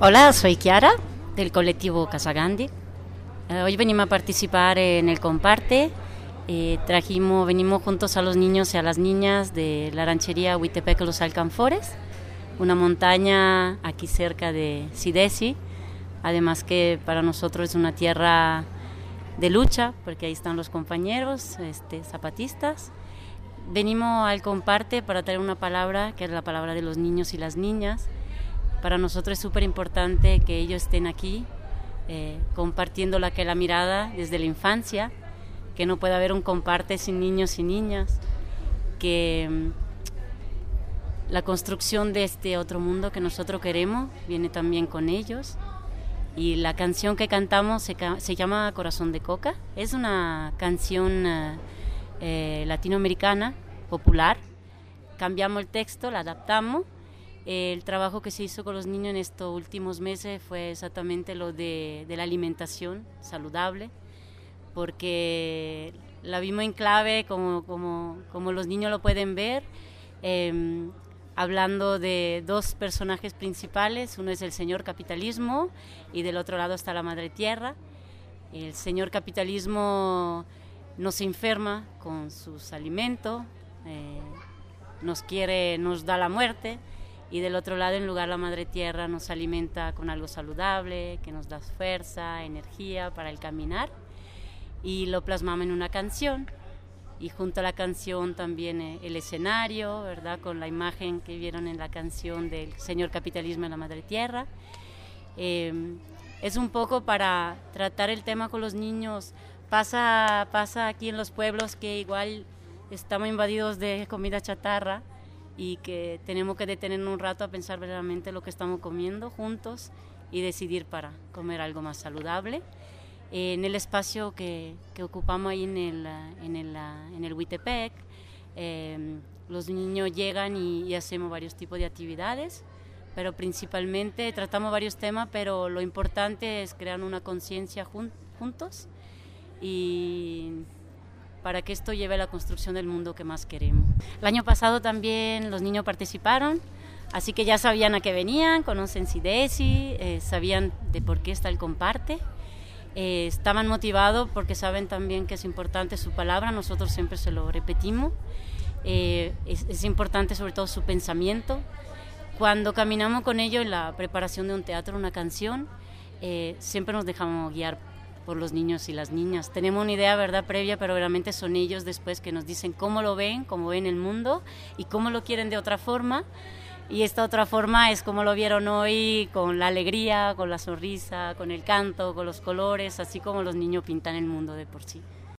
Hola, soy Chiara del colectivo Casa Gandhi. Hoy venimos a participar en el Comparte. Venimos juntos a los niños y a las niñas de la ranchería Huitepec Los Alcanfores, una montaña aquí cerca de Sidesi, además que para nosotros es una tierra de lucha, porque ahí están los compañeros zapatistas. Venimos al Comparte para traer una palabra, que es la palabra de los niños y las niñas. Para nosotros es súper importante que ellos estén aquí, compartiendo la mirada desde la infancia, que no puede haber un Comparte sin niños y niñas, que la construcción de este otro mundo que nosotros queremos viene también con ellos. Y la canción que cantamos se llama Corazón de Coca. Es una canción latinoamericana, popular. Cambiamos el texto, la adaptamos. El trabajo que se hizo con los niños en estos últimos meses fue exactamente lo de la alimentación saludable, porque la vimos en clave como los niños lo pueden ver, hablando de dos personajes principales. Uno es el señor capitalismo y del otro lado está la madre tierra. El señor capitalismo nos enferma con sus alimentos, nos da la muerte. Y del otro lado, en lugar, la madre tierra nos alimenta con algo saludable, que nos da fuerza, energía para el caminar. Y lo plasmamos en una canción. Y junto a la canción también el escenario, ¿verdad? Con la imagen que vieron en la canción del señor capitalismo y la madre tierra. Es un poco para tratar el tema con los niños. Pasa aquí en los pueblos que igual estamos invadidos de comida chatarra, y que tenemos que detenernos un rato a pensar verdaderamente lo que estamos comiendo juntos y decidir para comer algo más saludable. En el espacio que ocupamos ahí en el Huitepec, los niños llegan y hacemos varios tipos de actividades, pero principalmente tratamos varios temas, pero lo importante es crear una conciencia juntos y para que esto lleve a la construcción del mundo que más queremos. El año pasado también los niños participaron, así que ya sabían a qué venían, conocen Sidesi, sabían de por qué está el Comparte, estaban motivados porque saben también que es importante su palabra, nosotros siempre se lo repetimos, es importante sobre todo su pensamiento. Cuando caminamos con ellos en la preparación de un teatro, una canción, siempre nos dejamos guiar por los niños y las niñas. Tenemos una idea, ¿verdad?, previa, pero realmente son ellos después que nos dicen cómo lo ven, cómo ven el mundo y cómo lo quieren de otra forma. Y esta otra forma es como lo vieron hoy, con la alegría, con la sonrisa, con el canto, con los colores, así como los niños pintan el mundo de por sí.